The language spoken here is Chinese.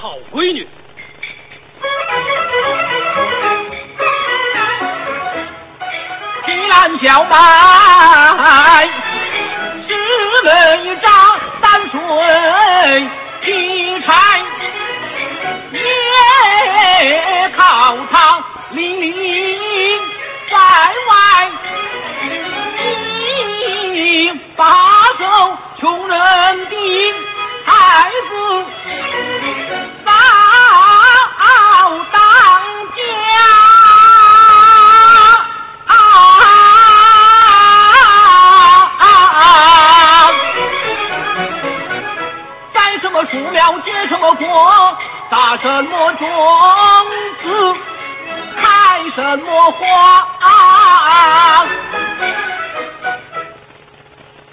好闺女。 提篮小麦，十人一张，三水劈柴，夜考堂淋漓在外，一把手穷人的孩子早当家。栽什么树苗结什么果，打什么种子开什么花。